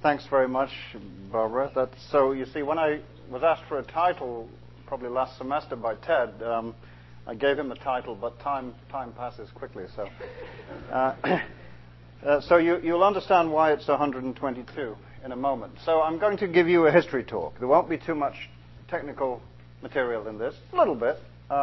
Thanks very much, Barbara. So you see, when I was asked for a title, probably last semester by Ted, I gave him a title, but time passes quickly. So you'll understand why it's 122 in a moment. So I'm going to give you a history talk. There won't be too much technical material in this. A little bit.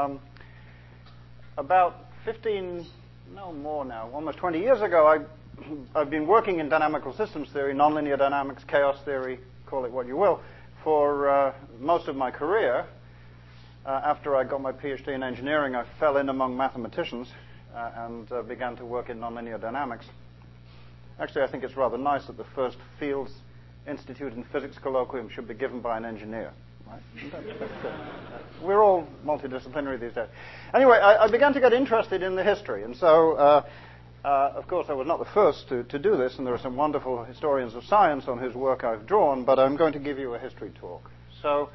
About 15, no more now, almost 20 years ago, I've been working in dynamical systems theory, nonlinear dynamics, chaos theory, call it what you will, for most of my career. After I got my PhD in engineering, I fell in among mathematicians and began to work in nonlinear dynamics. Actually, I think it's rather nice that the first Fields Institute in Physics colloquium should be given by an engineer. Right? That's good. We're all multidisciplinary these days. Anyway, I began to get interested in the history, and so of course, I was not the first to do this, and there are some wonderful historians of science on whose work I've drawn, but I'm going to give you a history talk. So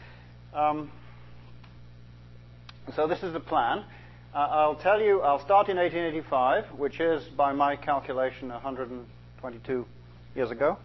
this is the plan. I'll start in 1885, which is, by my calculation, 122 years ago,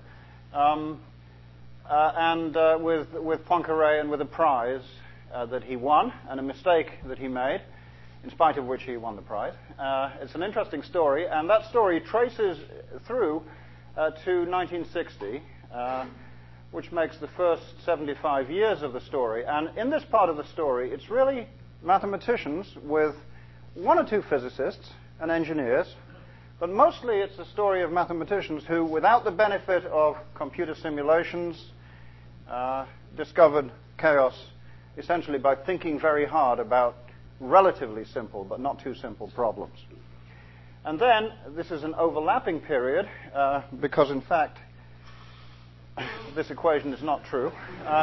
and with Poincaré and with a prize that he won, and a mistake that he made, in spite of which he won the prize. It's an interesting story, and that story traces through to 1960, which makes the first 75 years of the story. And in this part of the story, it's really mathematicians with one or two physicists and engineers, but mostly it's a story of mathematicians who, without the benefit of computer simulations, discovered chaos essentially by thinking very hard about relatively simple, but not too simple problems. And then, this is an overlapping period, because in fact, this equation is not true.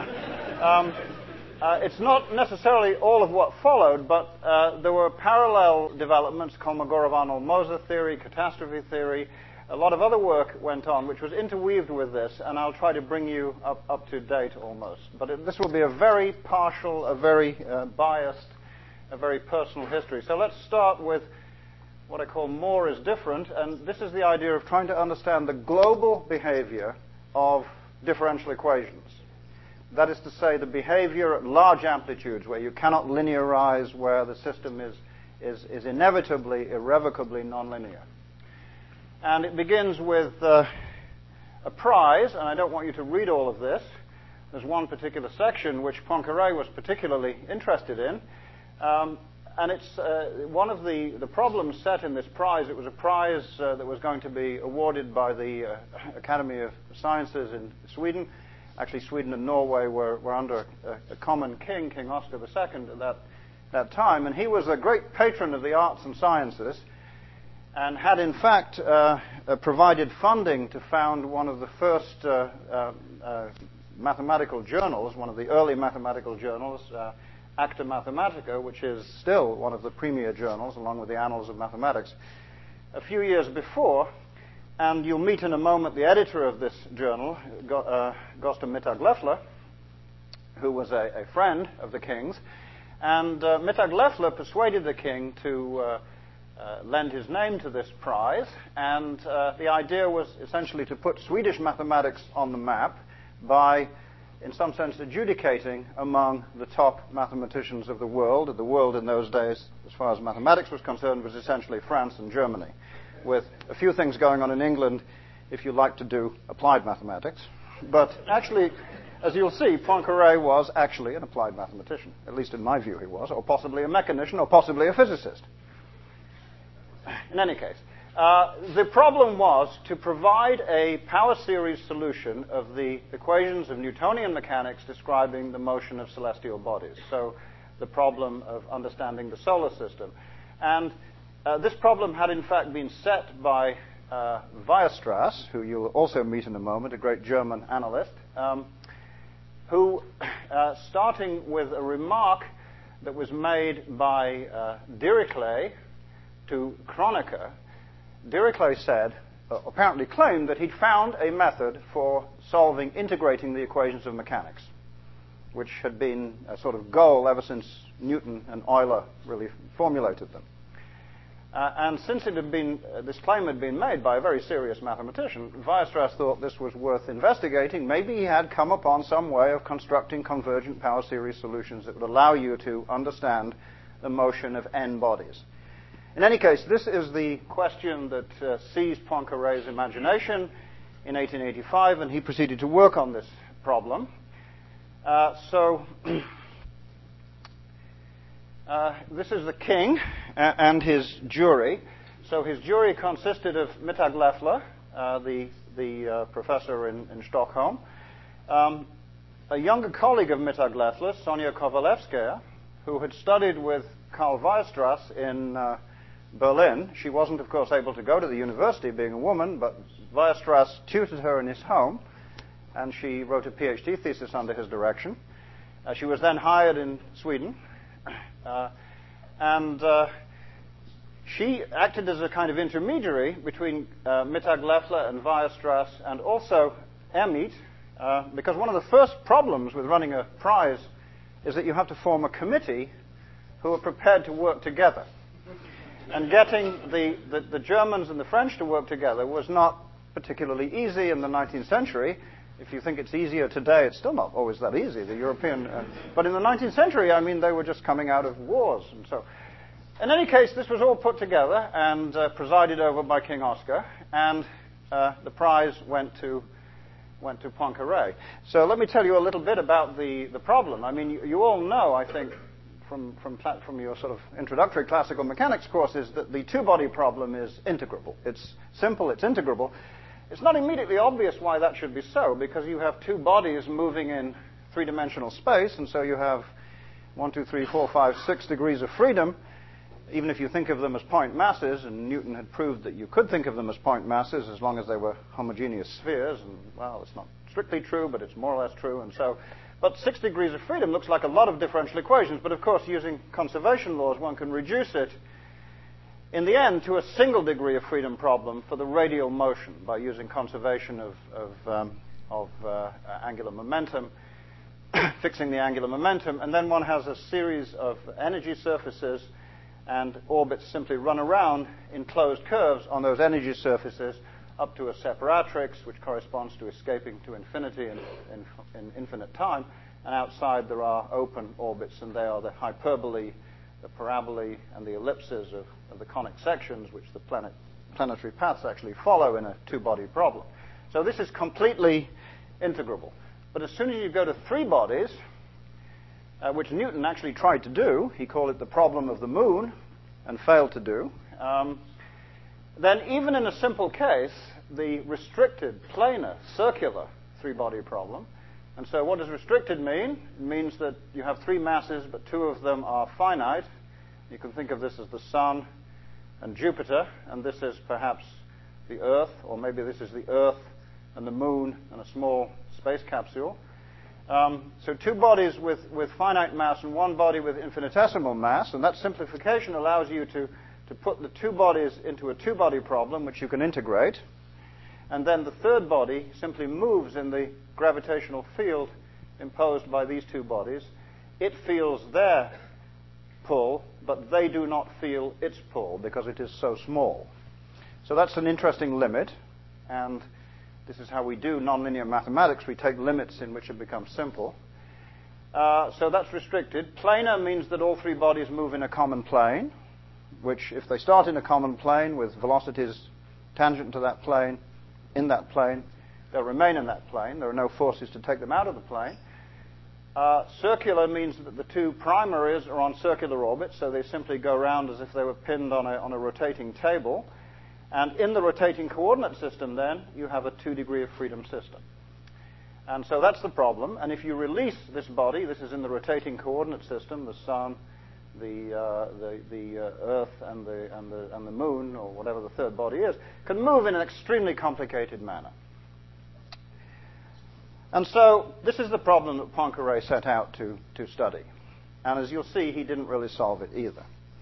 It's not necessarily all of what followed, but there were parallel developments, Kolmogorov-Arnold-Moser theory, catastrophe theory. A lot of other work went on, which was interweaved with this, and I'll try to bring you up to date almost. But this will be a very partial, a very biased, a very personal history. So let's start with what I call more is different, and this is the idea of trying to understand the global behavior of differential equations. That is to say, the behavior at large amplitudes where you cannot linearize, where the system is inevitably, irrevocably nonlinear. And it begins with a prize, and I don't want you to read all of this. There's one particular section which Poincaré was particularly interested in. And it's one of the problems set in this prize. It was a prize that was going to be awarded by the Academy of Sciences in Sweden. Actually, Sweden and Norway were under a common king, King Oscar II, at that time. And he was a great patron of the arts and sciences and had, in fact, provided funding to found one of the first mathematical journals, one of the early mathematical journals, Acta Mathematica, which is still one of the premier journals, along with the Annals of Mathematics, a few years before. And you'll meet in a moment the editor of this journal, Gösta Mittag-Leffler, who was a friend of the king's. And Mittag-Leffler persuaded the king to lend his name to this prize. And the idea was essentially to put Swedish mathematics on the map by, in some sense, adjudicating among the top mathematicians of the world. The world in those days, as far as mathematics was concerned, was essentially France and Germany, with a few things going on in England if you like to do applied mathematics. But actually, as you'll see, Poincaré was actually an applied mathematician. At least in my view he was, or possibly a mechanician, or possibly a physicist. In any case, the problem was to provide a power series solution of the equations of Newtonian mechanics describing the motion of celestial bodies. So the problem of understanding the solar system. And this problem had in fact been set by Weierstrass, who you'll also meet in a moment, a great German analyst, who, starting with a remark that was made by Dirichlet to Kronecker, Dirichlet said, apparently claimed, that he'd found a method for integrating the equations of mechanics, which had been a sort of goal ever since Newton and Euler really formulated them. And since it had been, this claim had been made by a very serious mathematician, Weierstrass thought this was worth investigating. Maybe he had come upon some way of constructing convergent power series solutions that would allow you to understand the motion of n bodies. In any case, this is the question that seized Poincaré's imagination in 1885, and he proceeded to work on this problem. This is the king and his jury. So his jury consisted of Mittag Leffler, the professor in Stockholm, a younger colleague of Mittag Leffler, Sonia Kovalevskaya, who had studied with Karl Weierstrass in Berlin. She wasn't, of course, able to go to the university being a woman, but Weierstrass tutored her in his home, and she wrote a PhD thesis under his direction. She was then hired in Sweden, and she acted as a kind of intermediary between Mittag Leffler and Weierstrass, and also Hermite, because one of the first problems with running a prize is that you have to form a committee who are prepared to work together. And getting the Germans and the French to work together was not particularly easy in the 19th century. If you think it's easier today, it's still not always that easy, the European. But in the 19th century, I mean, they were just coming out of wars. And so, in any case, this was all put together and presided over by King Oscar, and the prize went to Poincaré. So let me tell you a little bit about the problem. I mean, you all know, I think, from your sort of introductory classical mechanics courses, that the two-body problem is integrable. It's simple, it's integrable. It's not immediately obvious why that should be so, because you have two bodies moving in three-dimensional space, and so you have 1, 2, 3, 4, 5, 6 degrees of freedom, even if you think of them as point masses, and Newton had proved that you could think of them as point masses as long as they were homogeneous spheres, and, well, it's not strictly true, but it's more or less true, and so... But 6 degrees of freedom looks like a lot of differential equations, but of course, using conservation laws, one can reduce it in the end to a single degree of freedom problem for the radial motion by using conservation of angular momentum, fixing the angular momentum, and then one has a series of energy surfaces, and orbits simply run around in closed curves on those energy surfaces up to a separatrix, which corresponds to escaping to infinity in infinite time, and outside there are open orbits, and they are the hyperbolae, the parabolae, and the ellipses of the conic sections, which the planetary paths actually follow in a two-body problem. So this is completely integrable. But as soon as you go to three bodies, which Newton actually tried to do, he called it the problem of the moon, and failed to do, then even in a simple case, the restricted, planar, circular three-body problem. And so what does restricted mean? It means that you have three masses, but two of them are finite. You can think of this as the Sun and Jupiter, and this is perhaps the Earth, or maybe this is the Earth and the Moon and a small space capsule. So two bodies with finite mass and one body with infinitesimal mass, and that simplification allows you to put the two bodies into a two-body problem, which you can integrate, and then the third body simply moves in the gravitational field imposed by these two bodies. It feels their pull, but they do not feel its pull because it is so small. So that's an interesting limit, and this is how we do nonlinear mathematics. We take limits in which it becomes simple. So that's restricted. Planar means that all three bodies move in a common plane, which, if they start in a common plane with velocities tangent to that plane, in that plane, they'll remain in that plane. There are no forces to take them out of the plane. Circular means that the two primaries are on circular orbits, so they simply go around as if they were pinned on a rotating table. And in the rotating coordinate system, then, you have a 2-degree of freedom system. And so that's the problem. And if you release this body, this is in the rotating coordinate system, the Sun, the Earth, and the Moon, or whatever the third body is, can move in an extremely complicated manner. And so this is the problem that Poincaré set out to study. And as you'll see, he didn't really solve it either.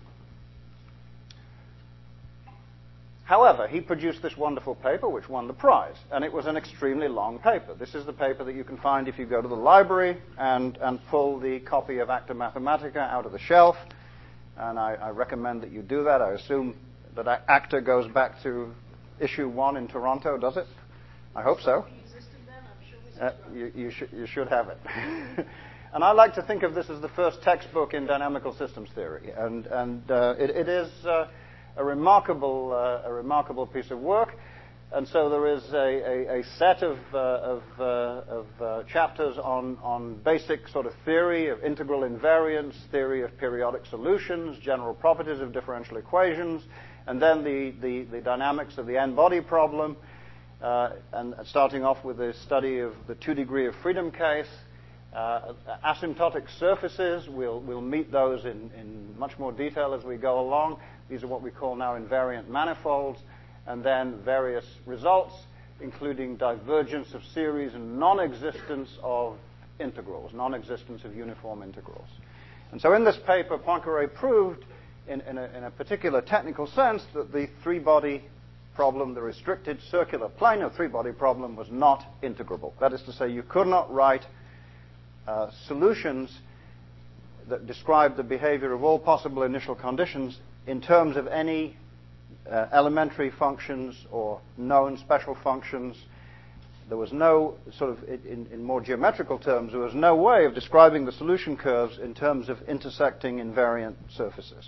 However, he produced this wonderful paper which won the prize, and it was an extremely long paper. This is the paper that you can find if you go to the library and pull the copy of Acta Mathematica out of the shelf, and I recommend that you do that. I assume that ACTA goes back to issue 1 in Toronto, does it? I hope so. You should have it. And I like to think of this as the first textbook in dynamical systems theory, and it is a remarkable piece of work. And so there is a set of chapters on basic sort of theory of integral invariance, theory of periodic solutions, general properties of differential equations, and then the dynamics of the n-body problem, and starting off with a study of the 2-degree of freedom case. Asymptotic surfaces, we'll meet those in much more detail as we go along. These are what we call now invariant manifolds. And then various results, including divergence of series and non-existence of integrals, non-existence of uniform integrals. And so in this paper, Poincaré proved, in a particular technical sense, that the 3-body problem, the restricted circular planar 3-body problem, was not integrable. That is to say, you could not write solutions that describe the behavior of all possible initial conditions in terms of any elementary functions or known special functions. There was no sort of, in more geometrical terms, there was no way of describing the solution curves in terms of intersecting invariant surfaces.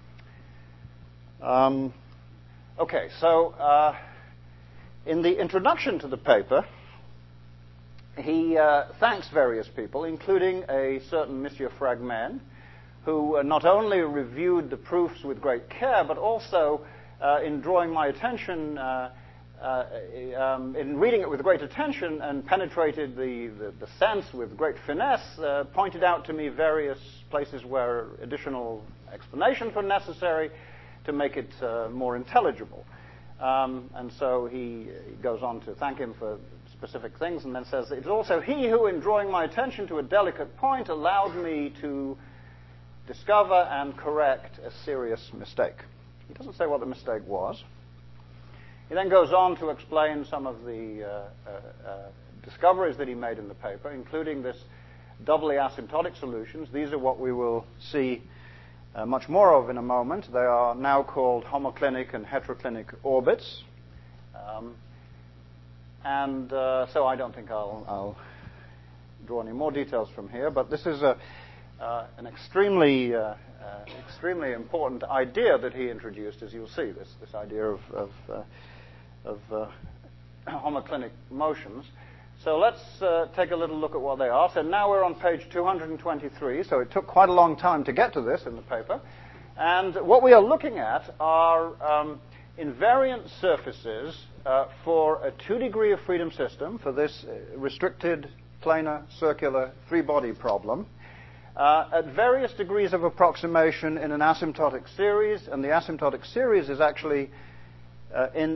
Okay, so in the introduction to the paper, he thanks various people, including a certain Monsieur Fragmen, who not only reviewed the proofs with great care, but also in drawing my attention, in reading it with great attention and penetrated the sense with great finesse, pointed out to me various places where additional explanations were necessary to make it more intelligible. And so he goes on to thank him for specific things and then says, "It's also he who, in drawing my attention to a delicate point, allowed me to discover and correct a serious mistake." He doesn't say what the mistake was. He then goes on to explain some of the discoveries that he made in the paper, including this doubly asymptotic solutions. These are what we will see much more of in a moment. They are now called homoclinic and heteroclinic orbits. So I don't think I'll draw any more details from here, but this is an extremely important idea that he introduced, as you'll see, this idea of homoclinic motions. So let's take a little look at what they are. So now we're on page 223, so it took quite a long time to get to this in the paper. And what we are looking at are invariant surfaces for a 2-degree of freedom system, for this restricted planar circular 3-body problem, at various degrees of approximation in an asymptotic series. And the asymptotic series is actually there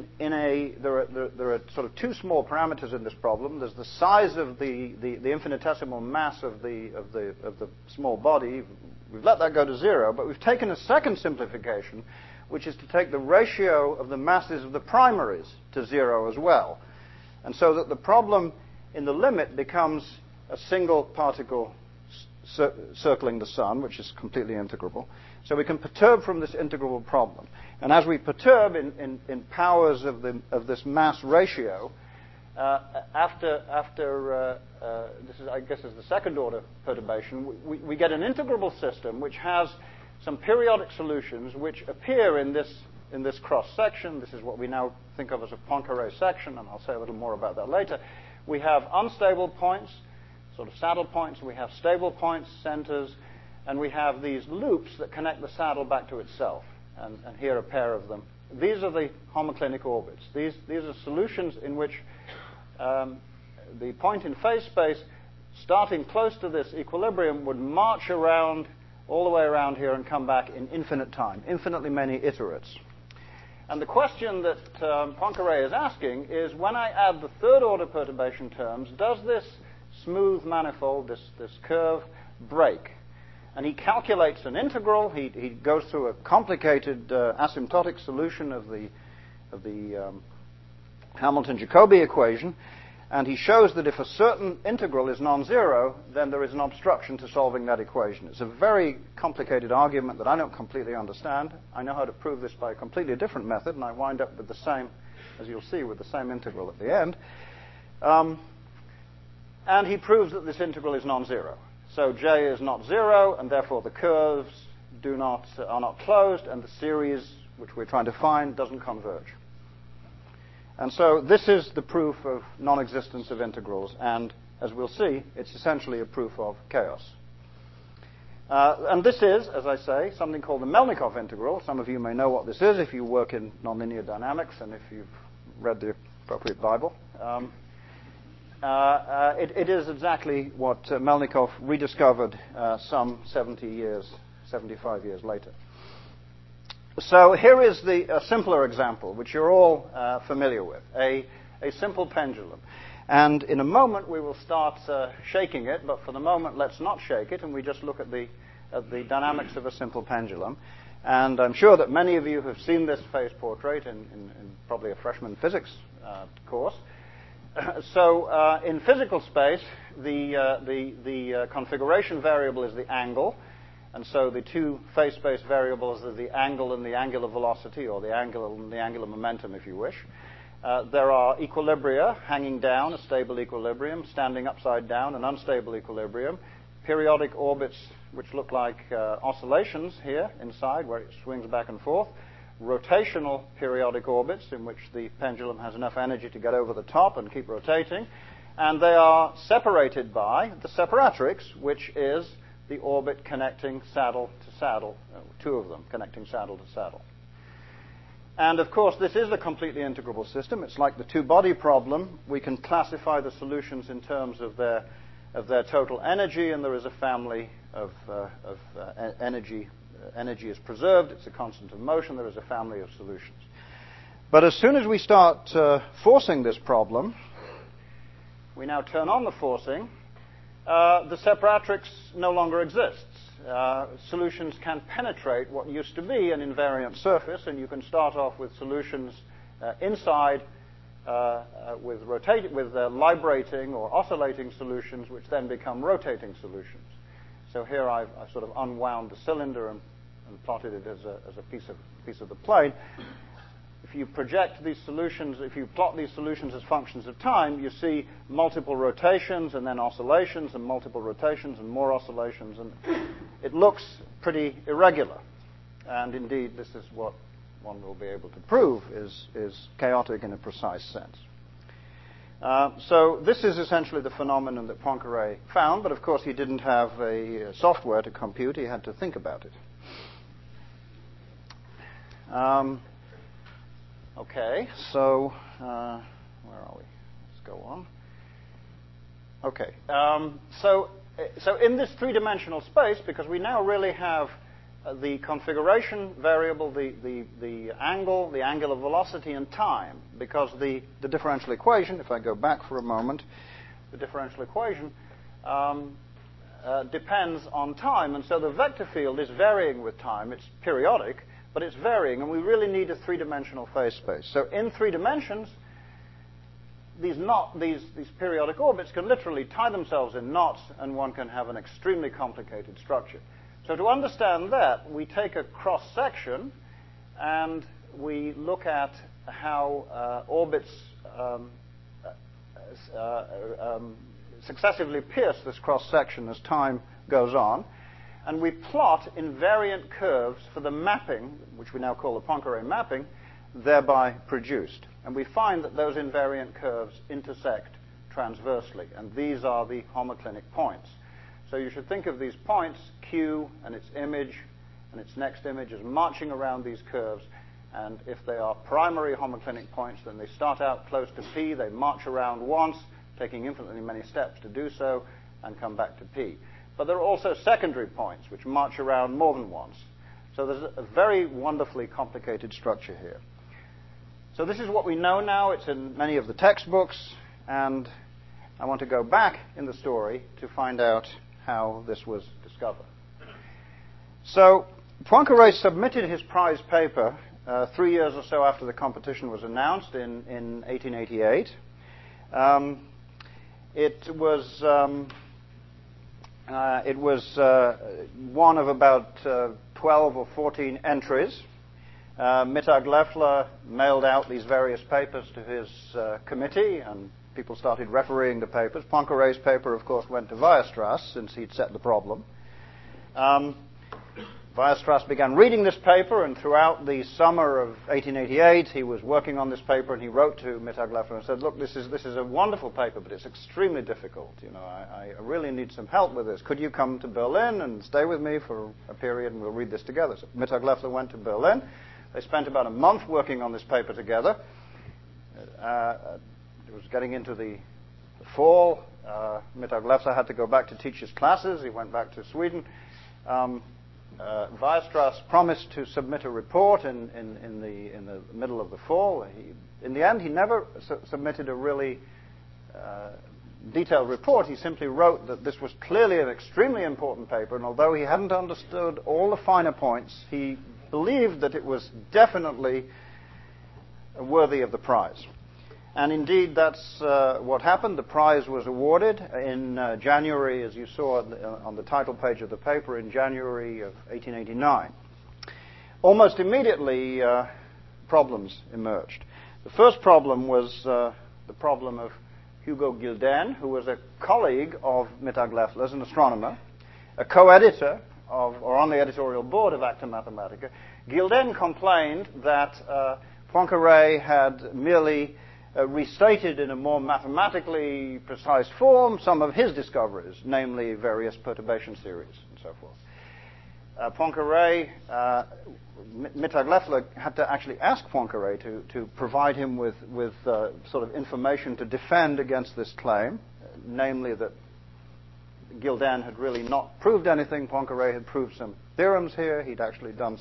are sort of 2 small parameters in this problem. There's the size of the infinitesimal mass of the small body. We've let that go to 0, but we've taken a second simplification, which is to take the ratio of the masses of the primaries to 0 as well. And so that the problem in the limit becomes a single particle circling the sun, which is completely integrable. So we can perturb from this integrable problem. And as we perturb in powers of this mass ratio, after this is, I guess, is the second order perturbation, we get an integrable system which has some periodic solutions which appear in this cross section. This is what we now think of as a Poincaré section, and I'll say a little more about that later. We have unstable points, sort of saddle points. We have stable points, centers, and we have these loops that connect the saddle back to itself. And here are a pair of them. These are the homoclinic orbits. These are solutions in which the point in phase space, starting close to this equilibrium, would march around all the way around here and come back in infinite time, infinitely many iterates. And the question that Poincaré is asking is, when I add the third order perturbation terms, does this smooth manifold, this curve, break? And he calculates an integral. He goes through a complicated asymptotic solution of the Hamilton-Jacobi equation, And he shows that if a certain integral is non-zero, then there is an obstruction to solving that equation. It's a very complicated argument that I don't completely understand. I know how to prove this by a completely different method, and I wind up with the same, as you'll see, with the same integral at the end. And he proves that this integral is non-zero. So J is not zero, and therefore the curves are not closed, and the series, which we're trying to find, doesn't converge. And so this is the proof of non-existence of integrals, and as we'll see, it's essentially a proof of chaos. And this is, as I say, something called the Melnikov integral. Some of you may know what this is if you work in nonlinear dynamics and if you've read the appropriate Bible. It is exactly what Melnikov rediscovered some 75 years later. So here is a simpler example, which you're all familiar with, a simple pendulum. And in a moment, we will start shaking it, but for the moment, let's not shake it, and we just look at the dynamics of a simple pendulum. And I'm sure that many of you have seen this phase portrait in probably a freshman physics course. So in physical space, the configuration variable is the angle. And so the two phase space variables are the angle and the angular velocity, or the angle and the angular momentum, if you wish. There are equilibria hanging down, a stable equilibrium, standing upside down, an unstable equilibrium, periodic orbits which look like oscillations here inside, where it swings back and forth, rotational periodic orbits in which the pendulum has enough energy to get over the top and keep rotating. And they are separated by the separatrix, which is the orbit connecting saddle to saddle, two of them connecting saddle to saddle. And of course, this is a completely integrable system. It's like the two-body problem. We can classify the solutions in terms of their total energy, and there is a family of energy. Energy is preserved. It's a constant of motion. There is a family of solutions. But as soon as we start forcing this problem, we now turn on the forcing. The separatrix no longer exists. Solutions can penetrate what used to be an invariant surface, and you can start off with solutions inside with librating or oscillating solutions, which then become rotating solutions. So here I've sort of unwound the cylinder and plotted it as a piece of the plane. If you project these solutions, if you plot these solutions as functions of time, you see multiple rotations and then oscillations and multiple rotations and more oscillations, and it looks pretty irregular. And indeed, this is what one will be able to prove is chaotic in a precise sense. So this is essentially the phenomenon that Poincaré found, but of course he didn't have a software to compute. He had to think about it. Okay, so where are we? Let's go on. Okay, so in this three-dimensional space, because we now really have the configuration variable, the angle, the angular velocity, and time, because the differential equation, if I go back for a moment, the differential equation depends on time, and so the vector field is varying with time. It's periodic, but it's varying, and we really need a three-dimensional phase space. So in 3 dimensions, these periodic orbits can literally tie themselves in knots, and one can have an extremely complicated structure. So to understand that, we take a cross-section, and we look at how orbits successively pierce this cross-section as time goes on. And we plot invariant curves for the mapping, which we now call the Poincaré mapping, thereby produced. And we find that those invariant curves intersect transversely, and these are the homoclinic points. So you should think of these points, Q and its image and its next image, as marching around these curves. And if they are primary homoclinic points, then they start out close to P, they march around once, taking infinitely many steps to do so, and come back to P. But there are also secondary points which march around more than once. So there's a very wonderfully complicated structure here. So this is what we know now. It's in many of the textbooks, and I want to go back in the story to find out how this was discovered. So Poincaré submitted his prize paper 3 years or so after the competition was announced in 1888. It was one of about 12 or 14 entries. Mittag Leffler mailed out these various papers to his committee, and people started refereeing the papers. Poincaré's paper, of course, went to Weierstrass, since he'd set the problem. Weierstrass began reading this paper, and throughout the summer of 1888, he was working on this paper, and he wrote to Mittag Leffler and said, "Look, this is a wonderful paper, but it's extremely difficult. You know, I really need some help with this. Could you come to Berlin and stay with me for a period, and we'll read this together?" So Mittag Leffler went to Berlin. They spent about a month working on this paper together. It was getting into the fall. Mittag Leffler had to go back to teach his classes. He went back to Sweden. Weierstrass promised to submit a report in the middle of the fall. In the end, he never submitted a really detailed report. He simply wrote that this was clearly an extremely important paper, and although he hadn't understood all the finer points, he believed that it was definitely worthy of the prize. And indeed, that's what happened. The prize was awarded in January, as you saw on the title page of the paper, in January of 1889. Almost immediately, problems emerged. The first problem was the problem of Hugo Guilden, who was a colleague of Mittag Leffler's, an astronomer, a co-editor or on the editorial board of Acta Mathematica. Guilden complained that Poincaré had merely restated in a more mathematically precise form some of his discoveries, namely various perturbation theories and so forth. Poincaré, Mittag Leffler had to actually ask Poincaré to provide him with sort of information to defend against this claim, namely that Guilden had really not proved anything. Poincaré had proved some theorems here. He'd actually done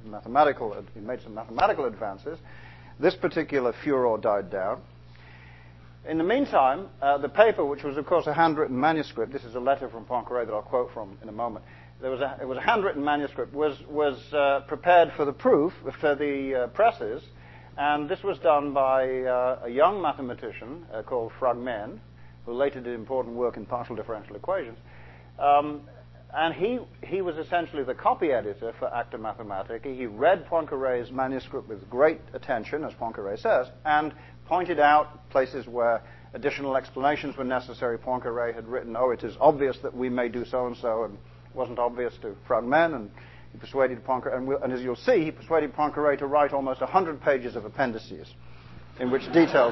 he made some mathematical advances. This particular furor died down. In the meantime, the paper, which was, of course, a handwritten manuscript, this is a letter from Poincaré that I'll quote from in a moment. It was a handwritten manuscript, was prepared for the proof, for the presses, and this was done by a young mathematician called Fragmen, who later did important work in partial differential equations. And he was essentially the copy editor for Acta Mathematica. He read Poincaré's manuscript with great attention, as Poincaré says, and pointed out places where additional explanations were necessary. Poincaré had written, it is obvious that we may do so-and-so, and it wasn't obvious to Fragmen, and he persuaded Poincaré, and as you'll see, he persuaded Poincaré to write almost 100 pages of appendices in which details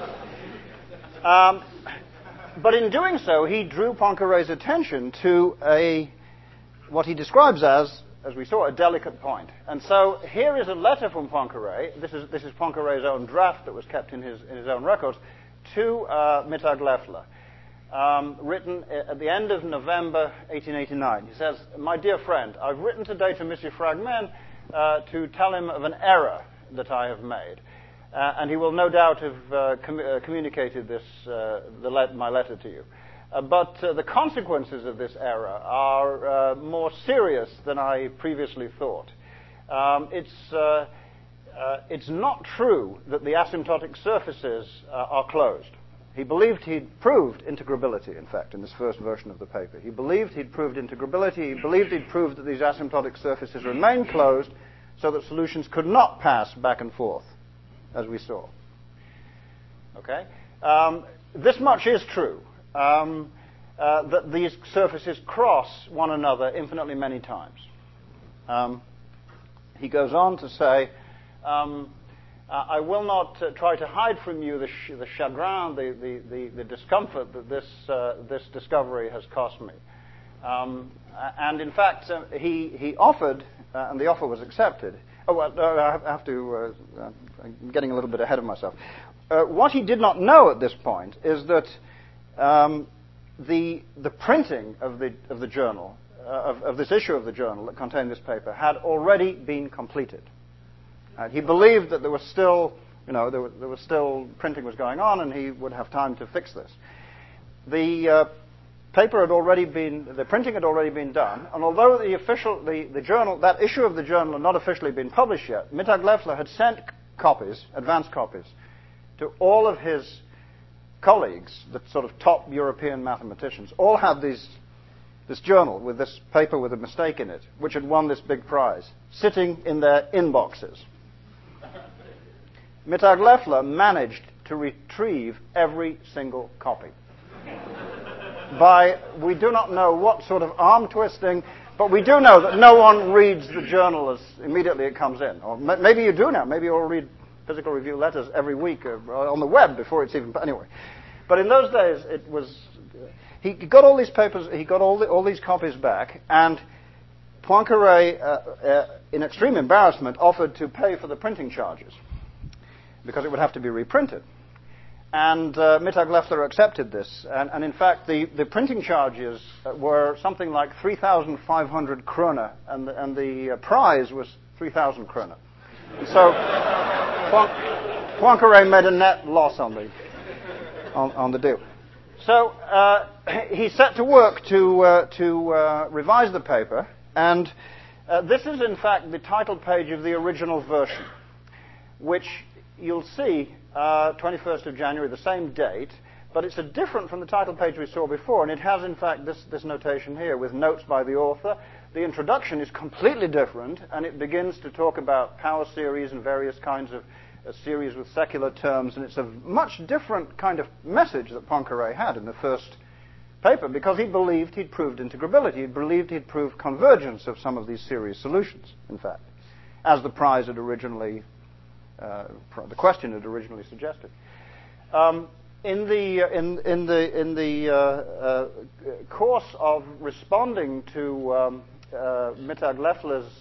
were. But in doing so, he drew Poincaré's attention to what he describes as we saw, a delicate point. And so here is a letter from Poincaré. This is Poincaré's own draft that was kept in his own records to Mittag Leffler, written at the end of November 1889. He says, "My dear friend, I've written today to Monsieur Fragmen to tell him of an error that I have made. And he will no doubt have communicated my letter to you. But the consequences of this error are more serious than I previously thought. It's not true that the asymptotic surfaces are closed." He believed he'd proved integrability, in fact, in this first version of the paper. He believed he'd proved integrability. He believed he'd proved that these asymptotic surfaces remain closed so that solutions could not pass back and forth, as we saw. Okay? This much is true, that these surfaces cross one another infinitely many times. He goes on to say, I will not try to hide from you the chagrin, the discomfort that this discovery has cost me. And in fact, he offered, and the offer was accepted. I have to. I'm getting a little bit ahead of myself. What he did not know at this point is that the printing of the journal, of this issue of the journal that contained this paper, had already been completed. He believed that there was still, printing was going on, and he would have time to fix this. The printing had already been done, and although the journal, that issue of the journal had not officially been published yet, Mittag Leffler had sent copies, advance copies, to all of his colleagues, the sort of top European mathematicians, all had this journal with this paper with a mistake in it, which had won this big prize, sitting in their inboxes. Mittag-Leffler managed to retrieve every single copy. We do not know what sort of arm twisting, but we do know that no one reads the journal as immediately it comes in. Or maybe you do now. Maybe you all read Physical Review letters every week on the web before it's even... But anyway. But in those days, it was... He got all these papers, he got all these copies back, and Poincaré, in extreme embarrassment, offered to pay for the printing charges, because it would have to be reprinted. And Mittag-Leffler accepted this. And in fact, the printing charges were something like 3,500 kroner, and the prize was 3,000 kroner. And so Poincaré made a net loss on the deal. So he set to work to revise the paper, and this is in fact the title page of the original version, which you'll see 21st of January, the same date, but it's different from the title page we saw before, and it has in fact this notation here with notes by the author. The introduction is completely different, and it begins to talk about power series and various kinds of series with secular terms, and it's a much different kind of message that Poincaré had in the first paper, because he believed he'd proved integrability. He believed he'd proved convergence of some of these series solutions, in fact, as the prize had originally the question had originally suggested. In the course of responding to Mittag-Leffler's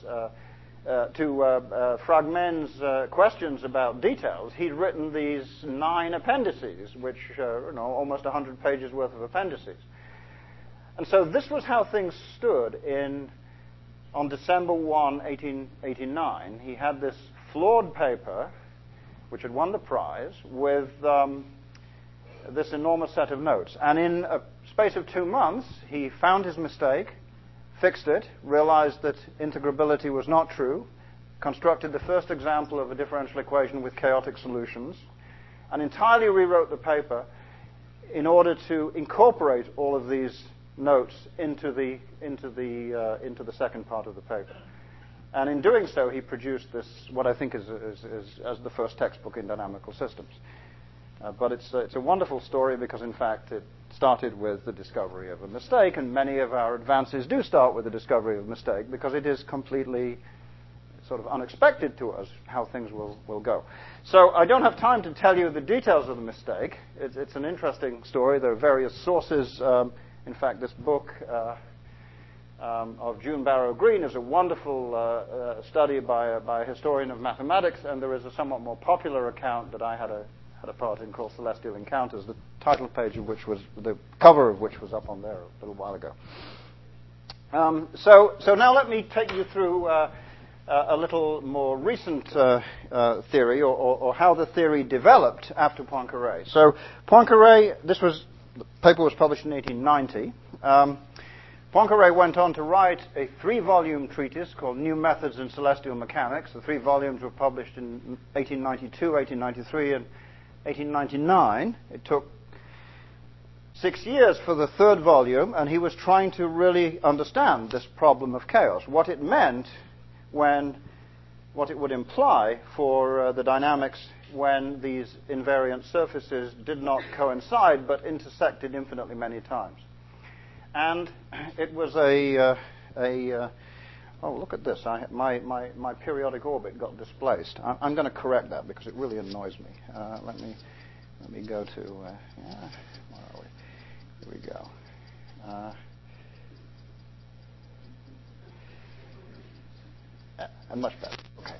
to Fragmen's questions about details, he'd written these 9 appendices, which almost 100 pages worth of appendices. And so this was how things stood on December 1, 1889. He had this flawed paper, which had won the prize, with this enormous set of notes. And in a space of 2 months, he found his mistake, fixed it, realized that integrability was not true, constructed the first example of a differential equation with chaotic solutions, and entirely rewrote the paper in order to incorporate all of these notes into the second part of the paper. And in doing so, he produced this, what I think is the first textbook in dynamical systems. But it's a wonderful story because, in fact, it started with the discovery of a mistake, and many of our advances do start with the discovery of a mistake because it is completely sort of unexpected to us how things will go. So I don't have time to tell you the details of the mistake. It's an interesting story. There are various sources. In fact, this book of June Barrow Green is a wonderful study by a historian of mathematics, and there is a somewhat more popular account that I had a part in called Celestial Encounters, the title page of which was, the cover of which was up on there a little while ago. So now let me take you through a little more recent theory, or how the theory developed after Poincaré. So Poincaré, the paper was published in 1890. Poincaré went on to write a 3-volume treatise called New Methods in Celestial Mechanics. The 3 volumes were published in 1892, 1893, and 1899. It took 6 years for the 3rd volume, and he was trying to really understand this problem of chaos, what it meant what it would imply for the dynamics when these invariant surfaces did not coincide but intersected infinitely many times. And it was oh, look at this. My periodic orbit got displaced. I'm going to correct that because it really annoys me. Let me go to... where are we? Here we go. Much better. Okay.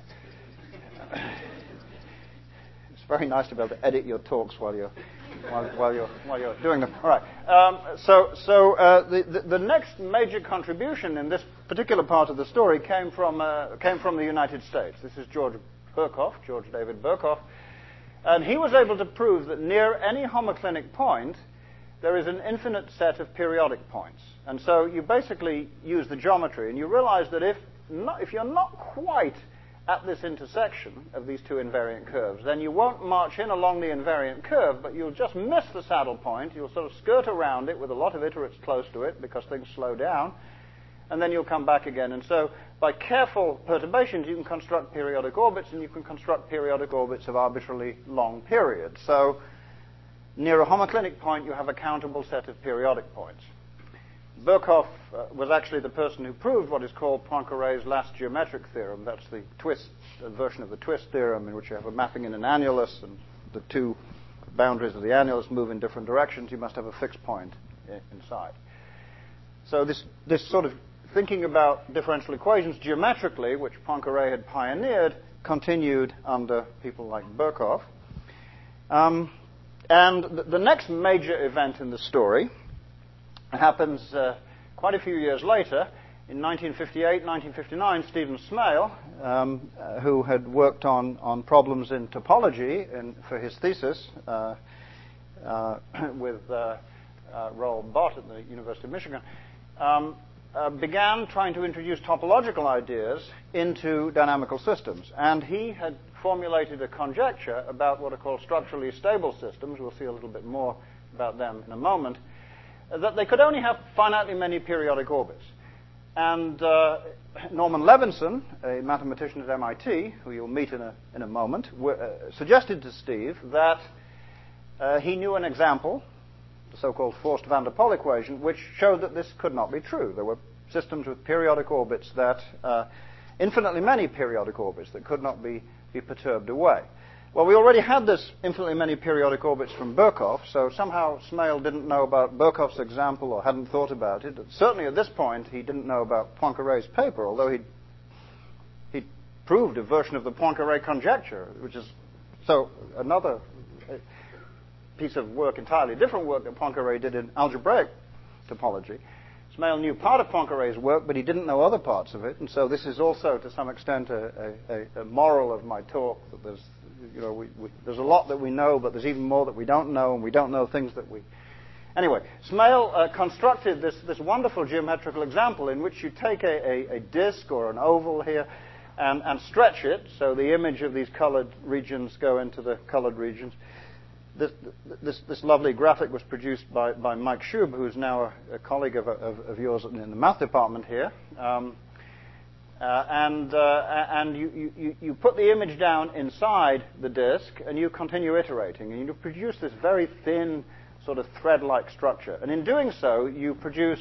It's very nice to be able to edit your talks while you're doing them. All right. The next major contribution in this particular part of the story came from the United States. This is George David Birkhoff, and he was able to prove that near any homoclinic point there is an infinite set of periodic points. And so you basically use the geometry, and you realize that if you're not quite at this intersection of these two invariant curves, then you won't march in along the invariant curve, but you'll just miss the saddle point. You'll sort of skirt around it with a lot of iterates close to it because things slow down, and then you'll come back again. And so by careful perturbations, you can construct periodic orbits, and you can construct periodic orbits of arbitrarily long periods. So near a homoclinic point, you have a countable set of periodic points. Birkhoff was actually the person who proved what is called Poincaré's last geometric theorem. That's the twist version of the twist theorem, in which you have a mapping in an annulus, and the two boundaries of the annulus move in different directions. You must have a fixed point inside. So this sort of thinking about differential equations geometrically, which Poincaré had pioneered, continued under people like Birkhoff. And the next major event in the story happens quite a few years later. In 1958, 1959, Stephen Smale, who had worked on problems in topology for his thesis with Roald Bott at the University of Michigan, began trying to introduce topological ideas into dynamical systems. And he had formulated a conjecture about what are called structurally stable systems. We'll see a little bit more about them in a moment. That they could only have finitely many periodic orbits. And Norman Levinson, a mathematician at MIT, who you'll meet in a moment, suggested to Steve that he knew an example, the so-called forced van der Pol equation, which showed that this could not be true. There were systems with periodic orbits that, infinitely many periodic orbits that could not be perturbed away. Well, we already had this infinitely many periodic orbits from Birkhoff, so somehow Smale didn't know about Birkhoff's example or hadn't thought about it. Certainly at this point, he didn't know about Poincaré's paper, although he'd proved a version of the Poincaré conjecture, which is so another piece of work, entirely different work that Poincaré did in algebraic topology. Smale knew part of Poincaré's work, but he didn't know other parts of it, and so this is also, to some extent, a moral of my talk, that there's a lot that we know, but there's even more that we don't know, and we don't know things that we... Anyway, Smale constructed this wonderful geometrical example in which you take a disk or an oval here and stretch it, so the image of these colored regions go into the colored regions. This lovely graphic was produced by Mike Schub, who's now a colleague of yours in the math department here. And you put the image down inside the disk, and you continue iterating, and you produce this very thin, sort of thread-like structure. And in doing so, you produce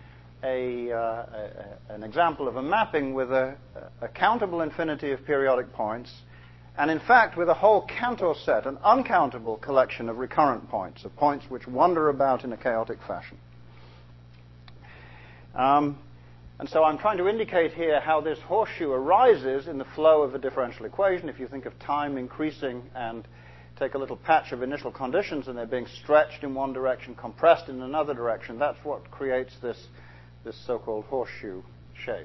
an example of a mapping with a countable infinity of periodic points, and in fact with a whole Cantor set, an uncountable collection of recurrent points, of points which wander about in a chaotic fashion. And so I'm trying to indicate here how this horseshoe arises in the flow of a differential equation. If you think of time increasing and take a little patch of initial conditions and they're being stretched in one direction, compressed in another direction, that's what creates this so-called horseshoe shape.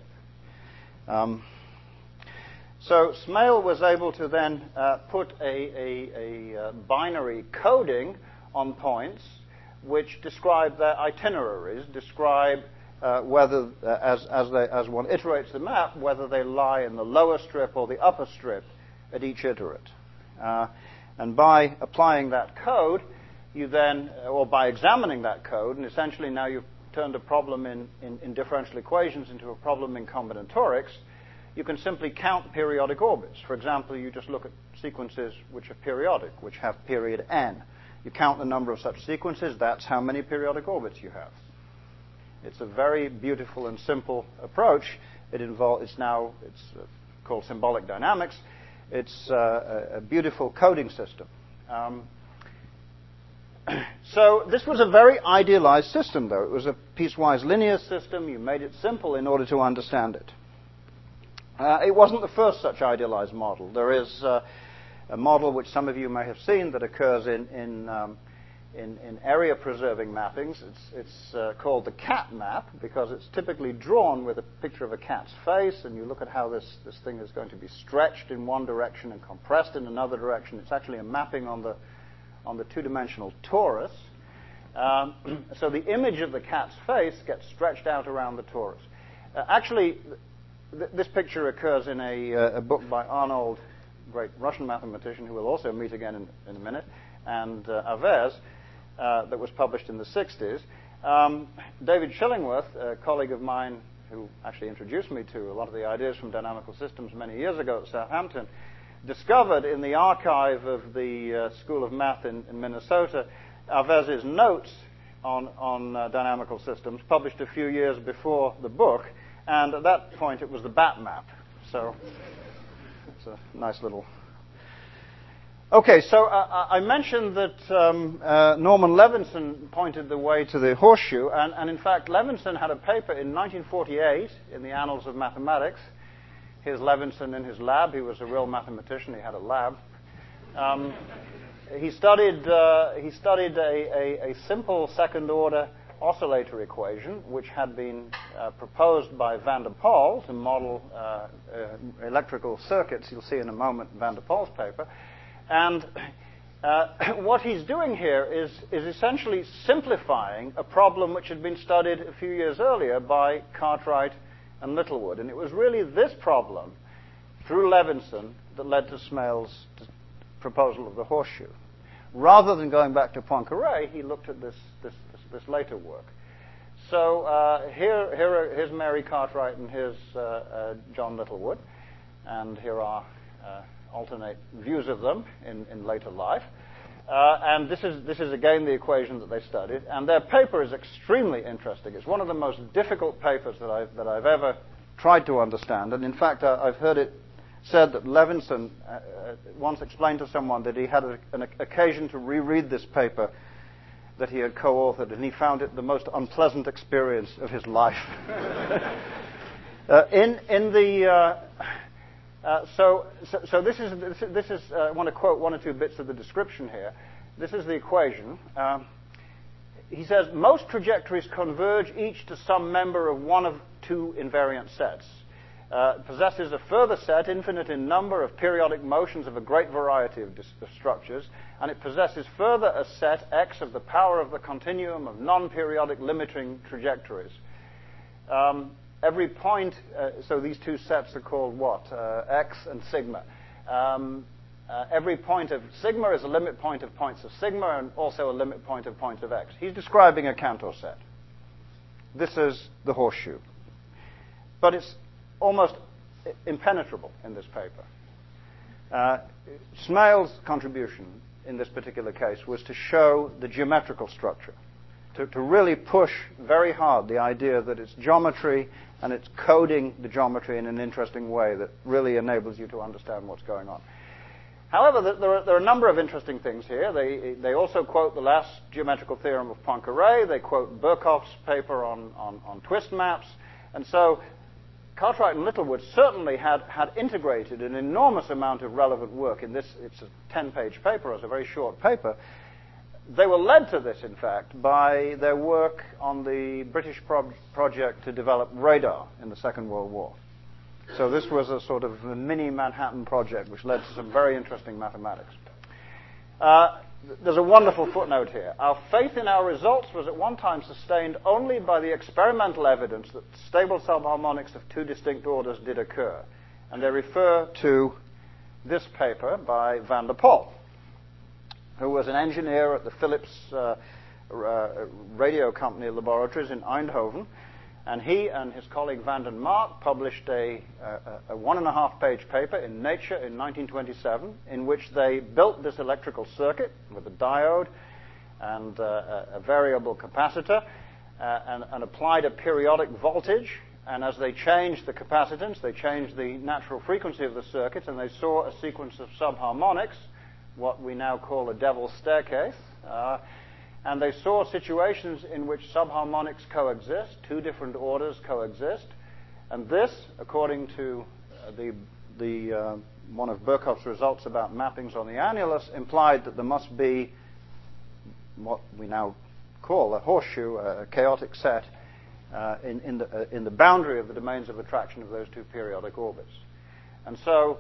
So Smale was able to then put a binary coding on points which describe their itineraries, describe whether, as one iterates the map, whether they lie in the lower strip or the upper strip at each iterate. And by applying that code, you then, or by examining that code, and essentially now you've turned a problem in differential equations into a problem in combinatorics, you can simply count periodic orbits. For example, you just look at sequences which are periodic, which have period n. You count the number of such sequences, that's how many periodic orbits you have. It's a very beautiful and simple approach. It's called symbolic dynamics. It's a beautiful coding system. So this was a very idealized system, though. It was a piecewise linear system. You made it simple in order to understand it. It wasn't the first such idealized model. There is a model which some of you may have seen that occurs in area-preserving mappings. It's called the cat map because it's typically drawn with a picture of a cat's face, and you look at how this thing is going to be stretched in one direction and compressed in another direction. It's actually a mapping on the two-dimensional torus. So the image of the cat's face gets stretched out around the torus. Actually, This picture occurs in a book by Arnold, great Russian mathematician, who we'll also meet again in a minute, and Avez, that was published in the 60s. David Shillingworth, a colleague of mine who actually introduced me to a lot of the ideas from dynamical systems many years ago at Southampton, discovered in the archive of the School of Math in Minnesota Avez's notes on dynamical systems, published a few years before the book, and at that point it was the bat map. So it's a nice little... Okay, so I mentioned that Norman Levinson pointed the way to the horseshoe, and in fact Levinson had a paper in 1948 in the Annals of Mathematics. Here's Levinson in his lab. He was a real mathematician. He had a lab. He studied a simple second-order oscillator equation, which had been proposed by van der Pol to model electrical circuits. You'll see in a moment van der Pol's paper. And what he's doing here is essentially simplifying a problem which had been studied a few years earlier by Cartwright and Littlewood. And it was really this problem, through Levinson, that led to Smale's proposal of the horseshoe. Rather than going back to Poincaré, he looked at this later work. So here's Mary Cartwright and here's John Littlewood. And here are alternate views of them in later life. And this is again the equation that they studied. And their paper is extremely interesting. It's one of the most difficult papers that I've ever tried to understand. And in fact, I've heard it said that Levinson once explained to someone that he had an occasion to reread this paper that he had co-authored, and he found it the most unpleasant experience of his life. So this is I want to quote one or two bits of the description here. This is the equation. He says, most trajectories converge each to some member of one of two invariant sets. Possesses a further set, infinite in number, of periodic motions of a great variety of structures, and it possesses further a set, x, of the power of the continuum of non-periodic limiting trajectories. Every point, so these two sets are called what? X and sigma. Every point of sigma is a limit point of points of sigma and also a limit point of points of x. He's describing a Cantor set. This is the horseshoe. But it's almost impenetrable in this paper. Smale's contribution in this particular case was to show the geometrical structure, to really push very hard the idea that it's geometry and it's coding the geometry in an interesting way that really enables you to understand what's going on. However, there are a number of interesting things here. They also quote the last geometrical theorem of Poincaré. They quote Birkhoff's paper on twist maps. And so Cartwright and Littlewood certainly had integrated an enormous amount of relevant work in this. It's a 10-page paper. It's a very short paper. They were led to this, in fact, by their work on the British project to develop radar in the Second World War. So this was a sort of a mini Manhattan project which led to some very interesting mathematics. There's a wonderful footnote here. Our faith in our results was at one time sustained only by the experimental evidence that stable subharmonics of two distinct orders did occur. And they refer to this paper by van der Pol, who was an engineer at the Philips radio company laboratories in Eindhoven. And he and his colleague van den Mark published a 1.5-page paper in Nature in 1927 in which they built this electrical circuit with a diode and a variable capacitor and applied a periodic voltage. And as they changed the capacitance, they changed the natural frequency of the circuit, and they saw a sequence of subharmonics, what we now call a devil's staircase. And they saw situations in which subharmonics coexist, two different orders coexist. And this, according to one of Birkhoff's results about mappings on the annulus, implied that there must be what we now call a horseshoe, a chaotic set, in the boundary of the domains of attraction of those two periodic orbits. And so,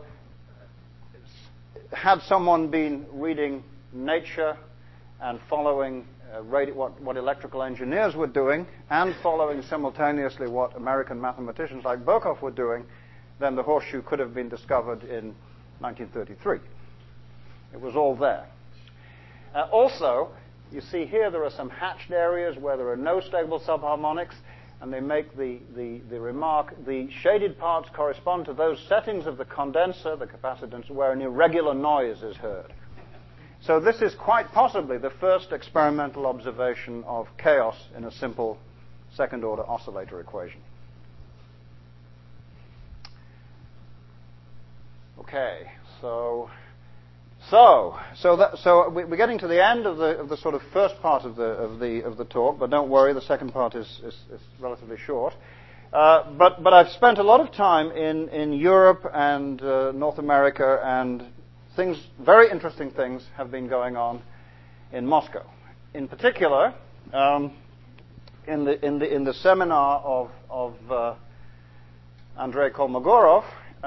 had someone been reading Nature and following what electrical engineers were doing and following simultaneously what American mathematicians like Birkhoff were doing, then the horseshoe could have been discovered in 1933. It was all there. Also, you see here there are some hatched areas where there are no stable subharmonics, and they make the remark, the shaded parts correspond to those settings of the condenser, the capacitance, where an irregular noise is heard. So this is quite possibly the first experimental observation of chaos in a simple second-order oscillator equation. Okay, so we're getting to the end of the sort of first part of the talk, but don't worry, the second part is relatively short. But I've spent a lot of time in Europe and North America, and very interesting things have been going on in Moscow. In particular, in the seminar of Andrei Kolmogorov,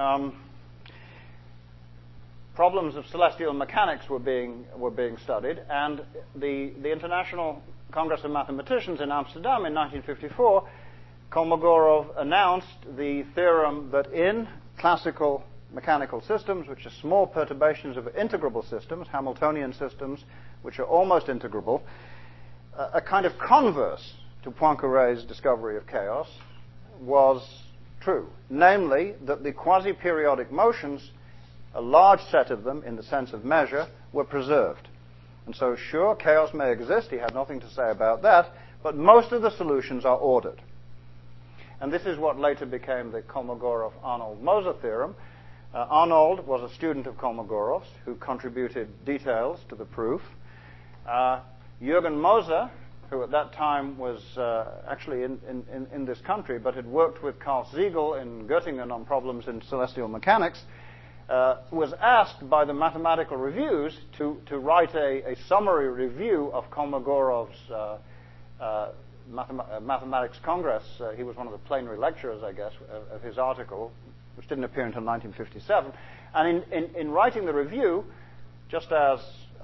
problems of celestial mechanics were being studied, and the International Congress of Mathematicians in Amsterdam in 1954, Kolmogorov announced the theorem that in classical mechanical systems, which are small perturbations of integrable systems, Hamiltonian systems, which are almost integrable, a kind of converse to Poincaré's discovery of chaos was true. Namely, that the quasi-periodic motions, a large set of them in the sense of measure, were preserved. And so, sure, chaos may exist, he had nothing to say about that, but most of the solutions are ordered. And this is what later became the Kolmogorov-Arnold-Moser theorem. Arnold was a student of Kolmogorov's who contributed details to the proof. Jürgen Moser, who at that time was actually in this country, but had worked with Carl Siegel in Göttingen on problems in celestial mechanics, was asked by the Mathematical Reviews to write a summary review of Kolmogorov's Mathematics Congress. He was one of the plenary lecturers, I guess, of his article, which didn't appear until 1957. And in writing the review, just as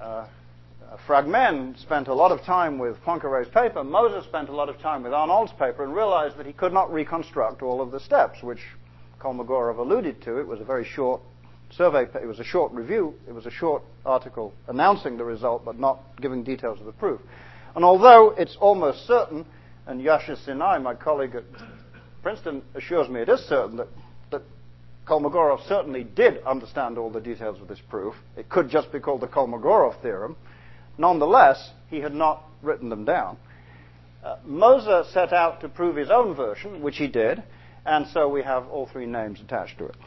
Fragmen spent a lot of time with Poincaré's paper, Moser spent a lot of time with Arnold's paper and realized that he could not reconstruct all of the steps, which Kolmogorov alluded to. It was a very short survey. It was a short review. It was a short article announcing the result, but not giving details of the proof. And although it's almost certain, and Yasha Sinai, my colleague at Princeton, assures me it is certain that Kolmogorov certainly did understand all the details of this proof. It could just be called the Kolmogorov theorem. Nonetheless, he had not written them down. Moser set out to prove his own version, which he did, and so we have all three names attached to it.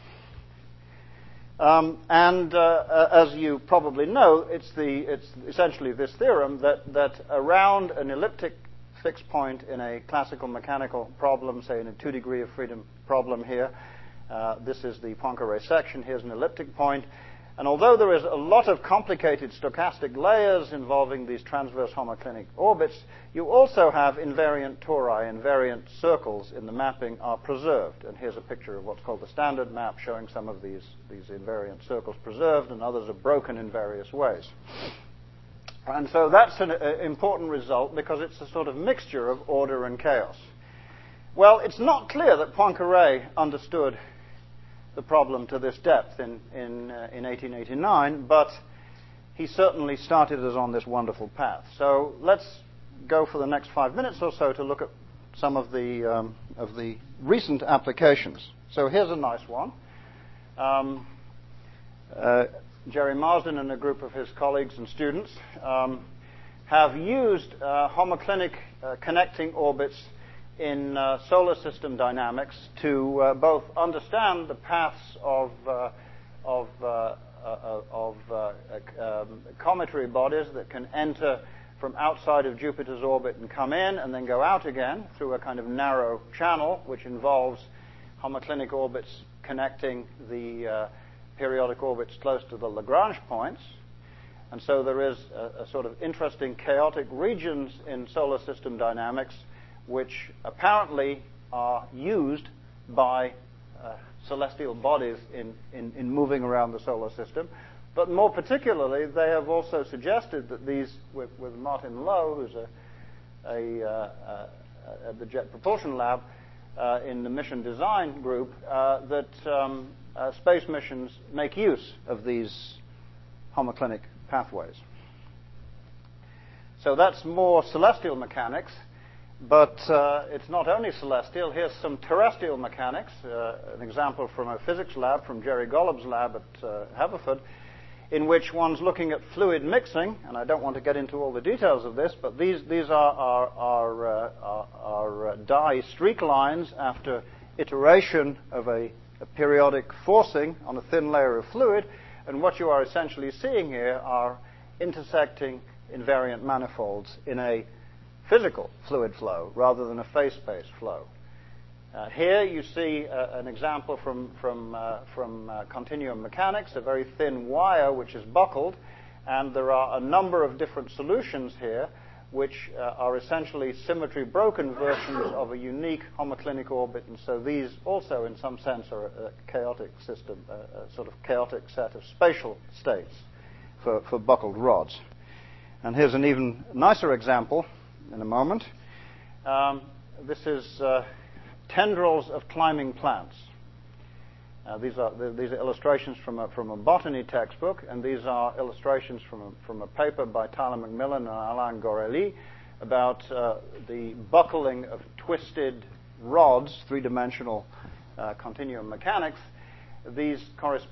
As you probably know, it's essentially this theorem that around an elliptic fixed point in a classical mechanical problem, say in a 2-degree of freedom problem here, this is the Poincaré section, here's an elliptic point, and although there is a lot of complicated stochastic layers involving these transverse homoclinic orbits, you also have invariant tori, invariant circles in the mapping are preserved. And here's a picture of what's called the standard map showing some of these invariant circles preserved, and others are broken in various ways. And so that's an important result because it's a sort of mixture of order and chaos. Well, it's not clear that Poincaré understood the problem to this depth in 1889, but he certainly started us on this wonderful path. So let's go for the next 5 minutes or so to look at some of the recent applications. So here's a nice one. Jerry Marsden and a group of his colleagues and students have used homoclinic connecting orbits in solar system dynamics to both understand the paths of cometary bodies that can enter from outside of Jupiter's orbit and come in and then go out again through a kind of narrow channel, which involves homoclinic orbits connecting the periodic orbits close to the Lagrange points. And so there is a sort of interesting chaotic regions in solar system dynamics which apparently are used by celestial bodies in moving around the solar system. But more particularly, they have also suggested that these, with Martin Lowe, who's at the Jet Propulsion Lab in the mission design group, that space missions make use of these homoclinic pathways. So that's more celestial mechanics, but it's not only celestial. Here's some terrestrial mechanics, an example from a physics lab, from Jerry Golub's lab at Haverford, in which one's looking at fluid mixing, and I don't want to get into all the details of this, but these are dye streak lines after iteration of a periodic forcing on a thin layer of fluid, and what you are essentially seeing here are intersecting invariant manifolds in a physical fluid flow rather than a phase-space flow. Here you see an example from continuum mechanics, a very thin wire which is buckled, and there are a number of different solutions here which are essentially symmetry-broken versions of a unique homoclinic orbit, and so these also in some sense are a chaotic system, a sort of chaotic set of spatial states for buckled rods. And here's an even nicer example in a moment. This is tendrils of climbing plants. These are illustrations from a botany textbook, and these are illustrations from a paper by Tyler McMillan and Alain Gorelli about the buckling of twisted rods, three-dimensional continuum mechanics. These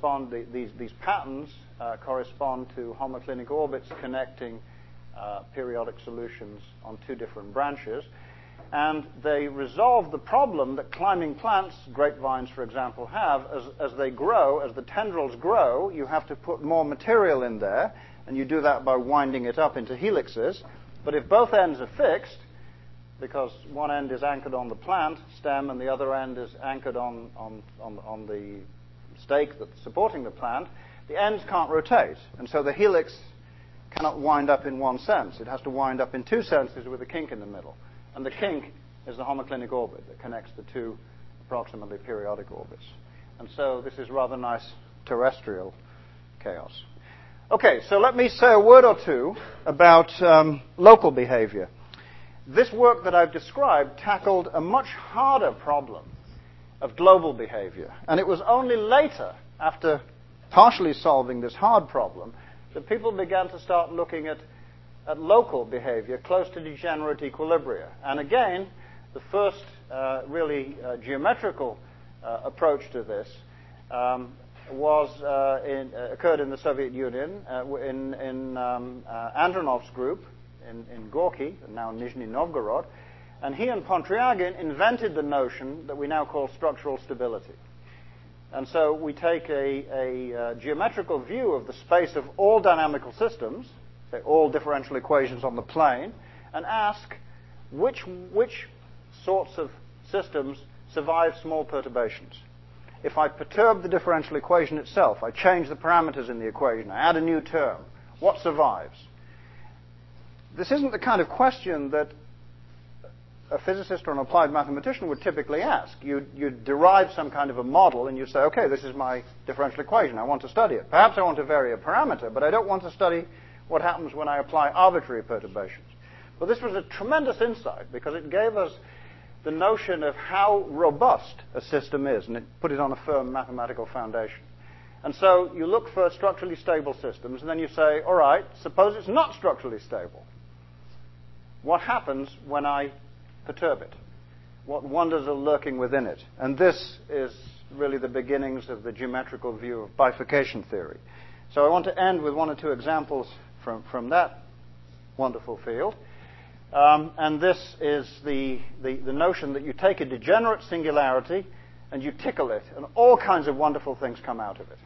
patterns correspond to homoclinic orbits connecting periodic solutions on two different branches. And they resolve the problem that climbing plants, grapevines for example, have. As they grow, as the tendrils grow, you have to put more material in there, and you do that by winding it up into helixes. But if both ends are fixed, because one end is anchored on the plant stem and the other end is anchored on the stake that's supporting the plant, the ends can't rotate, and so the helix cannot wind up in one sense. It has to wind up in two senses with a kink in the middle. And the kink is the homoclinic orbit that connects the two approximately periodic orbits. And so this is rather nice terrestrial chaos. Okay, so let me say a word or two about local behavior. This work that I've described tackled a much harder problem of global behavior. And it was only later, after partially solving this hard problem, that people began to start looking at local behavior close to degenerate equilibria. And again, the first really geometrical approach to this occurred in the Soviet Union in Andronov's group in Gorky, now Nizhny Novgorod. And he and Pontryagin invented the notion that we now call structural stability. And so we take a geometrical view of the space of all dynamical systems, say all differential equations on the plane, and ask which sorts of systems survive small perturbations. If I perturb the differential equation itself, I change the parameters in the equation, I add a new term, what survives? This isn't the kind of question that a physicist or an applied mathematician would typically ask. You derive some kind of a model and you say, okay, this is my differential equation, I want to study it. Perhaps I want to vary a parameter, but I don't want to study what happens when I apply arbitrary perturbations. Well, this was a tremendous insight because it gave us the notion of how robust a system is, and it put it on a firm mathematical foundation. And so you look for structurally stable systems, and then you say, all right, suppose it's not structurally stable. What happens when I perturb it? What wonders are lurking within it? And this is really the beginnings of the geometrical view of bifurcation theory. So I want to end with one or two examples from that wonderful field. And this is the notion that you take a degenerate singularity and you tickle it, and all kinds of wonderful things come out of it.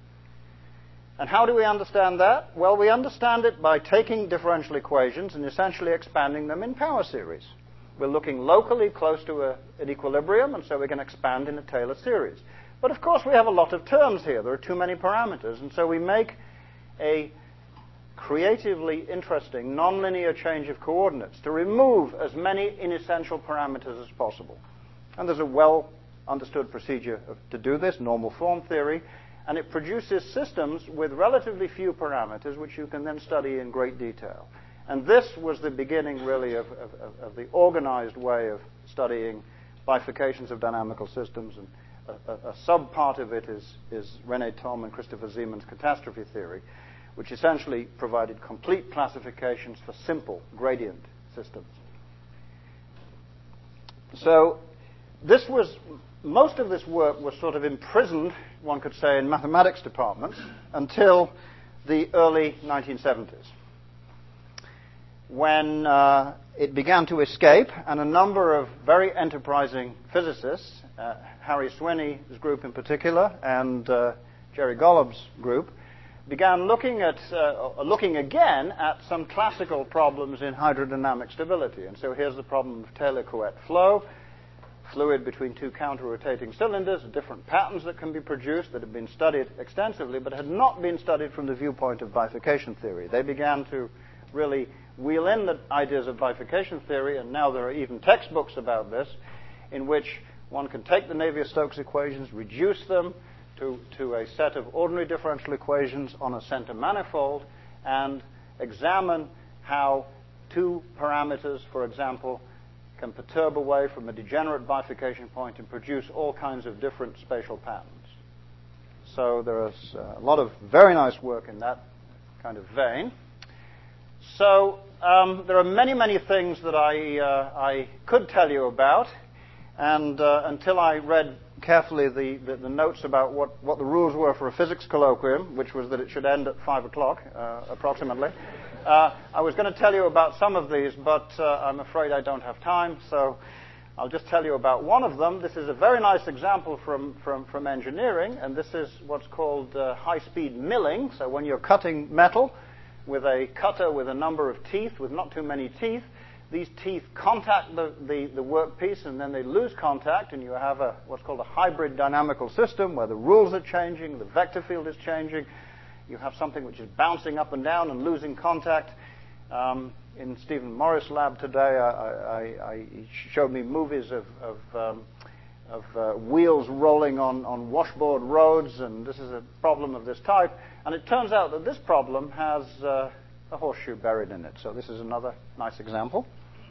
And how do we understand that? Well, we understand it by taking differential equations and essentially expanding them in power series. We're looking locally close to an equilibrium, and so we can expand in a Taylor series. But of course we have a lot of terms here. There are too many parameters, and so we make a creatively interesting nonlinear change of coordinates to remove as many inessential parameters as possible. And there's a well understood procedure to do this, normal form theory, and it produces systems with relatively few parameters, which you can then study in great detail. And this was the beginning, really, of the organized way of studying bifurcations of dynamical systems. And a sub-part of it is René Thom and Christopher Siemens' catastrophe theory, which essentially provided complete classifications for simple gradient systems. So most of this work was sort of imprisoned, one could say, in mathematics departments until the early 1970s, when it began to escape, and a number of very enterprising physicists, Harry Sweeney's group in particular, and Jerry Golub's group, began looking again at some classical problems in hydrodynamic stability. And so here's the problem of Taylor-Couette flow, fluid between two counter-rotating cylinders, different patterns that can be produced that have been studied extensively, but had not been studied from the viewpoint of bifurcation theory. They began to really wheel in the ideas of bifurcation theory, and now there are even textbooks about this, in which one can take the Navier-Stokes equations, reduce them to a set of ordinary differential equations on a center manifold, and examine how two parameters, for example, can perturb away from a degenerate bifurcation point and produce all kinds of different spatial patterns. So there is a lot of very nice work in that kind of vein. So there are many, many things that I could tell you about, and until I read carefully the notes about what the rules were for a physics colloquium, which was that it should end at 5 o'clock, approximately, I was going to tell you about some of these, but I'm afraid I don't have time, so I'll just tell you about one of them. This is a very nice example from engineering, and this is what's called high-speed milling. So when you're cutting metal with a cutter with a number of teeth, with not too many teeth, these teeth contact the workpiece, and then they lose contact, and you have what's called a hybrid dynamical system where the rules are changing, the vector field is changing. You have something which is bouncing up and down and losing contact. In Stephen Morris' lab today, he showed me movies of wheels rolling on washboard roads, and this is a problem of this type. And it turns out that this problem has a horseshoe buried in it. So this is another nice example.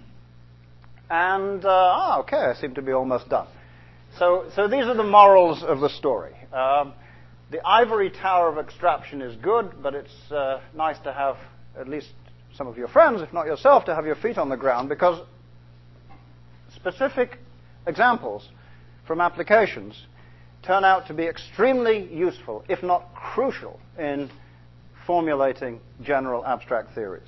And, okay, I seem to be almost done. So these are the morals of the story. The ivory tower of extraction is good, but it's nice to have at least some of your friends, if not yourself, to have your feet on the ground, because specific examples from applications turn out to be extremely useful, if not crucial, in formulating general abstract theories.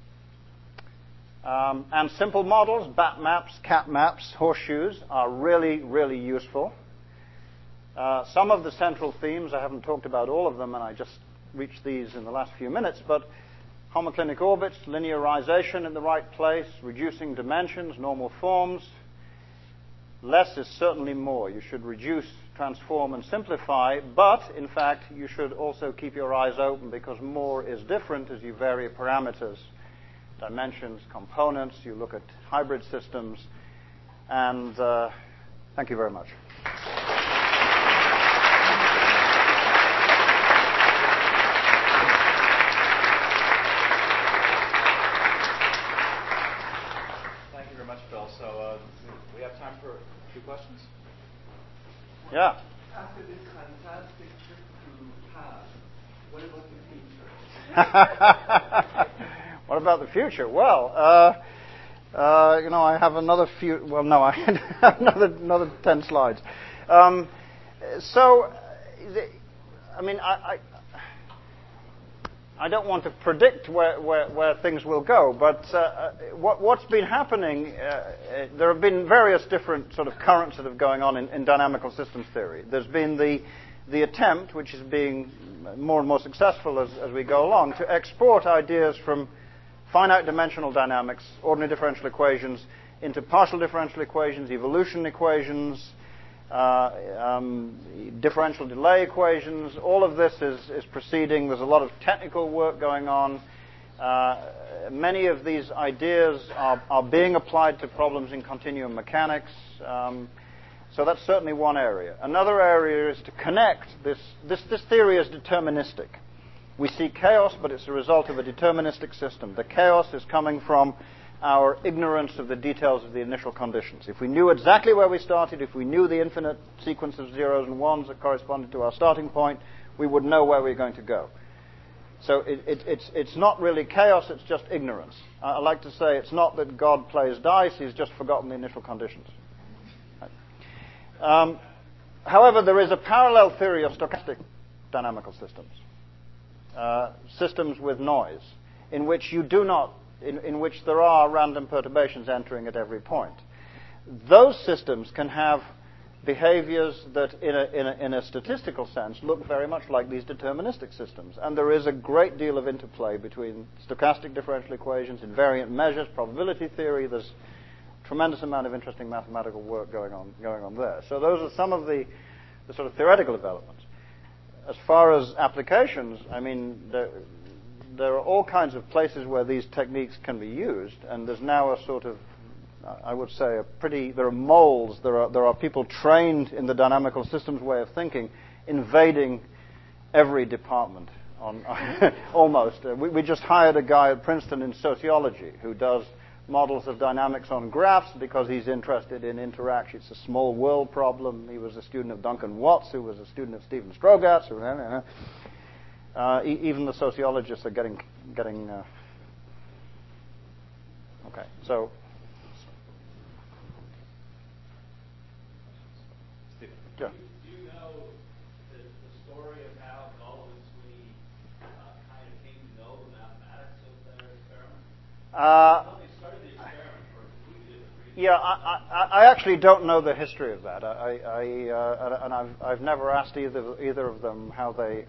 And simple models, bat maps, cat maps, horseshoes, are really, really useful. Some of the central themes, I haven't talked about all of them, and I just reached these in the last few minutes, but homoclinic orbits, linearization in the right place, reducing dimensions, normal forms. Less is certainly more. You should reduce, transform, and simplify, but, in fact, you should also keep your eyes open, because more is different as you vary parameters, dimensions, components. You look at hybrid systems, and thank you very much. Thank you very much, Bill. So we have time for a few questions. Yeah. After this fantastic trip to past, what about the future? What about the future? Well, I have another few. Well, no, I have another 10 slides. I don't want to predict where things will go, but what's been happening, there have been various different sort of currents that are going on in dynamical systems theory. There's been the attempt, which is being more and more successful as we go along, to export ideas from finite dimensional dynamics, ordinary differential equations, into partial differential equations, evolution equations, differential delay equations. All of this is proceeding. There's a lot of technical work going on. Many of these ideas are being applied to problems in continuum mechanics. So that's certainly one area. Another area is to connect this theory is deterministic. We see chaos, but it's a result of a deterministic system. The chaos is coming from our ignorance of the details of the initial conditions. If we knew exactly where we started, if we knew the infinite sequence of zeros and ones that corresponded to our starting point, we would know where we're going to go. So it's not really chaos, it's just ignorance. I like to say it's not that God plays dice, he's just forgotten the initial conditions. However, there is a parallel theory of stochastic dynamical systems. Systems with noise, in which there are random perturbations entering at every point. Those systems can have behaviors that, in a statistical sense, look very much like these deterministic systems. And there is a great deal of interplay between stochastic differential equations, invariant measures, probability theory. There's a tremendous amount of interesting mathematical work going on there. So those are some of the sort of theoretical developments. As far as applications, I mean, there are all kinds of places where these techniques can be used, and there's now a sort of, I would say, there are moles, there are people trained in the dynamical systems way of thinking, invading every department, almost. We just hired a guy at Princeton in sociology who does models of dynamics on graphs because he's interested in interaction. It's a small world problem. He was a student of Duncan Watts, who was a student of Stephen Strogatz. Even the sociologists are getting. Okay, so. Stephen. Yeah. Do you know the story of how Gull and Sweeney kind of came to know the mathematics of their experiment? They started the experiment for a completely different reason. Yeah, I actually don't know the history of that. And I've never asked either of them how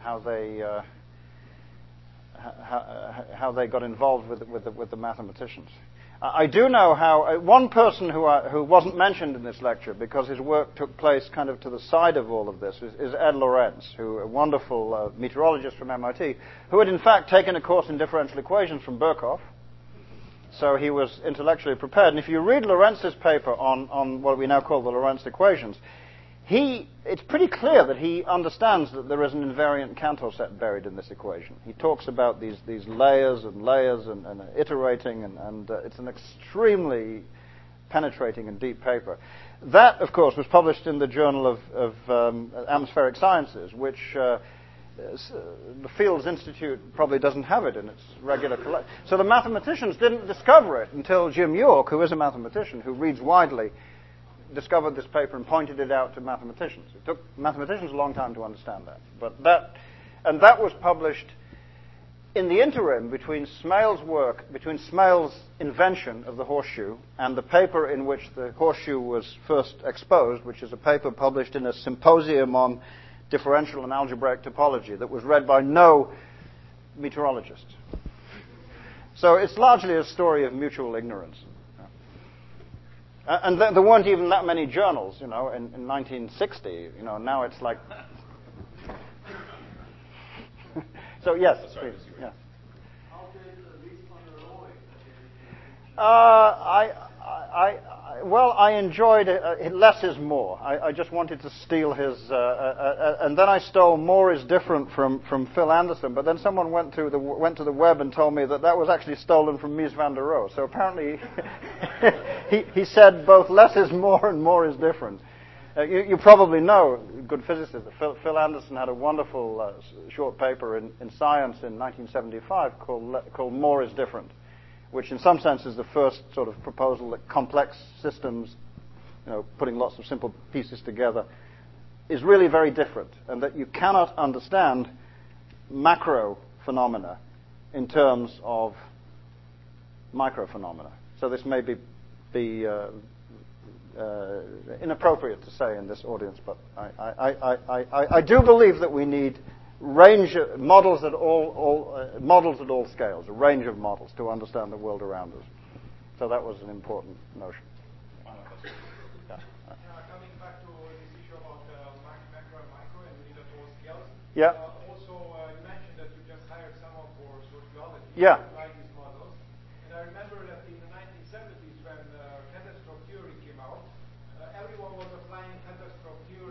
they got involved with the mathematicians. I do know how one person who wasn't mentioned in this lecture because his work took place kind of to the side of all of this is Ed Lorenz, a wonderful meteorologist from MIT, who had in fact taken a course in differential equations from Birkhoff. So he was intellectually prepared. And if you read Lorenz's paper on what we now call the Lorentz equations, it's pretty clear that he understands that there is an invariant Cantor set buried in this equation. He talks about these layers and iterating, and it's an extremely penetrating and deep paper. That, of course, was published in the Journal of Atmospheric Sciences, which the Fields Institute probably doesn't have it in its regular collection. So the mathematicians didn't discover it until Jim York, who is a mathematician, who reads widely, discovered this paper and pointed it out to mathematicians. It took mathematicians a long time to understand that. But that was published in the interim between Smale's invention of the horseshoe and the paper in which the horseshoe was first exposed, which is a paper published in a symposium on differential and algebraic topology that was read by no meteorologist. So it's largely a story of mutual ignorance. And there weren't even that many journals, in 1960. Now it's like. So yes, please. Yeah. How did Ries van der Rohe? Well, I enjoyed it. Less is more. I just wanted to steal his, and then I stole more is different from Phil Anderson. But then someone went to the web and told me that was actually stolen from Mies van der Rohe. So apparently, he said both less is more and more is different. You probably know, good physicists, Phil Anderson had a wonderful short paper in Science in 1975 called More is Different, which in some sense is the first sort of proposal that complex systems, putting lots of simple pieces together, is really very different, and that you cannot understand macro phenomena in terms of micro phenomena. So this may be inappropriate to say in this audience, but I do believe that we need range of models at all scales, a range of models to understand the world around us. So that was an important notion. Coming back to this issue about macro and micro, and we need at all scales. Yeah. Also, you mentioned that you just hired someone for sociology Yeah. to apply these models. And I remember that in the 1970s, when catastrophe theory came out, everyone was applying catastrophe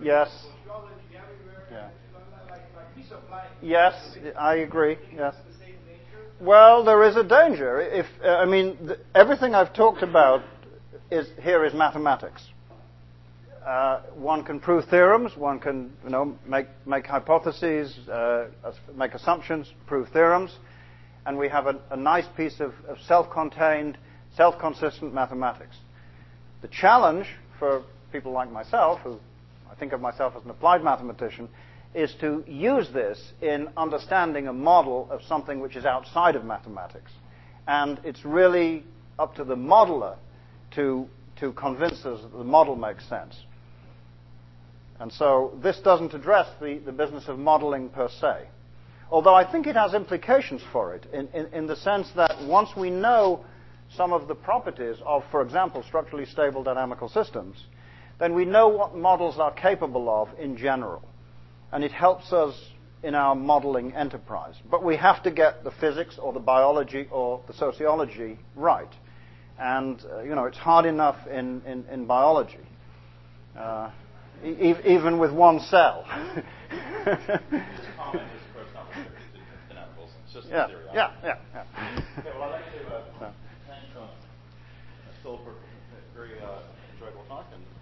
Yes. sociology everywhere. Yeah. Like misapplying. Yes, I agree. Yes. Well, there is a danger. If everything I've talked about here is mathematics. One can prove theorems. One can, make hypotheses, make assumptions, prove theorems, and we have a nice piece of self-contained, self-consistent mathematics. The challenge for people like myself, who I think of myself as an applied mathematician, is to use this in understanding a model of something which is outside of mathematics. And it's really up to the modeler to convince us that the model makes sense. And so this doesn't address the business of modeling per se. Although I think it has implications for it, in the sense that once we know some of the properties of, for example, structurally stable dynamical systems, then we know what models are capable of in general. And it helps us in our modeling enterprise. But we have to get the physics or the biology or the sociology right. And, it's hard enough in biology, even with one cell. Just comment, just first, not dynamicals. It's just a theory. Yeah. Okay, well, I'd like to thank Phil for a very enjoyable talk. And